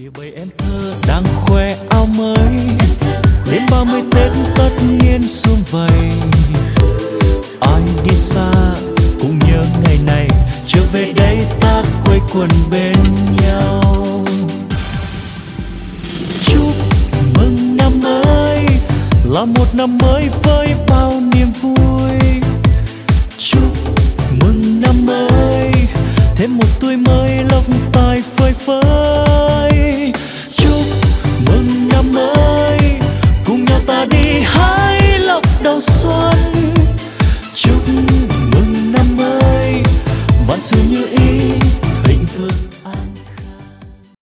Kìa bầy em thơ đang khoe áo mới, đêm 30 Tết tất nhiên sum vầy. Ai đi xa cũng nhớ ngày này, trở về đây ta quây quần bên nhau. Chúc mừng năm mới, là một năm mới với bao